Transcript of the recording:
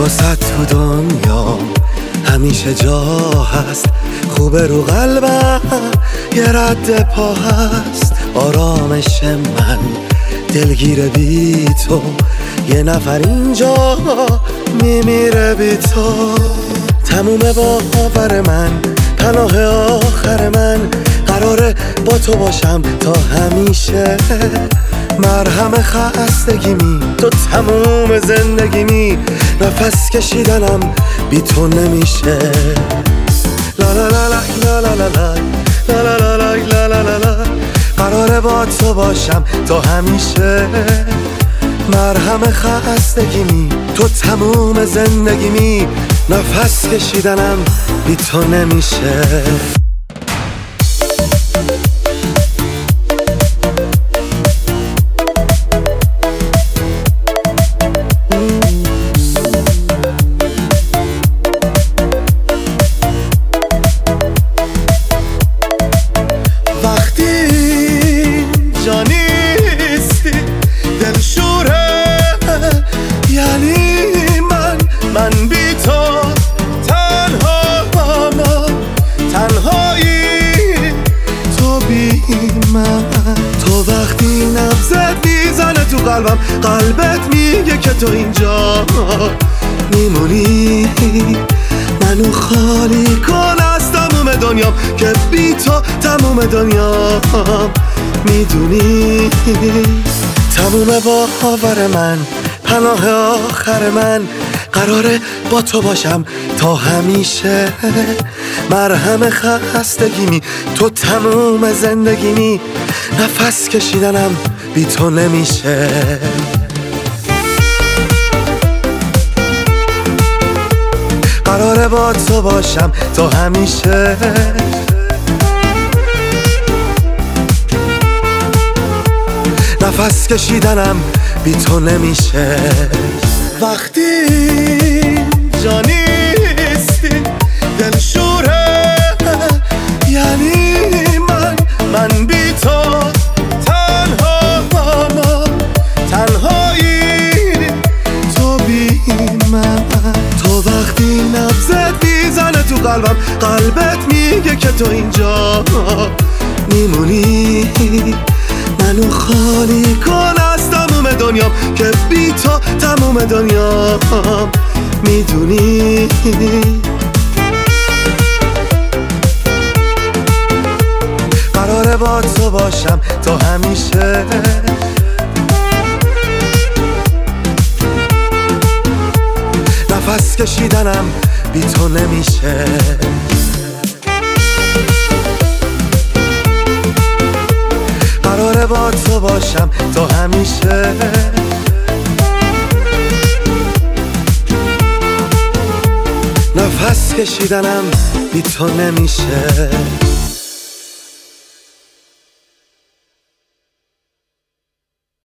واسه تو دنیا همیشه جا هست، خوبه رو قلبم یه رد پا هست. آرامش من دلگیره بی تو، یه نفر اینجا میمیره بی تو. تموم باور من، پناه آخر من، قراره با تو باشم تا همیشه. مرهم خستگیمی تو تموم زندگیمی، نفس کشیدنم بی تو نمیشه. لا لا لا لا لا لا لا لا لا لا لا لا لا لا، قراره با تو باشم تا همیشه. مرهم خستگیمی تو تموم زندگیمی، نفس کشیدنم بی تو نمیشه. من بی تو تنهایی، تو بی من. تو وقتی نبضت میزنه تو قلبم، قلبت میگه که تو اینجا میمونی. منو خالی کن از تموم دنیام، که بی تو تموم دنیام میدونی. تموم باور من، پناه آخر من، قراره با تو باشم تا همیشه. مرهم خستگیمی تو تموم زندگیمی، نفس کشیدنم بی تو نمیشه. قراره با تو باشم تا همیشه. نفس کشیدنم بی تو نمیشه. وقتی جا نیستی دل شوره، یعنی من بی تو تنهایی، تو بی من. تو وقتی نبضت میزنه تو قلبم، قلبت میگه که تو اینجا میمونی. منو خالی کن از تموم دنیام، که بی تو تموم دنیام میدونی. قراره با تو باشم تا همیشه. نفس کشیدنم بی تو نمیشه. قراره با تو باشم تا همیشه. نفس کشیدنم بی تو نمیشه.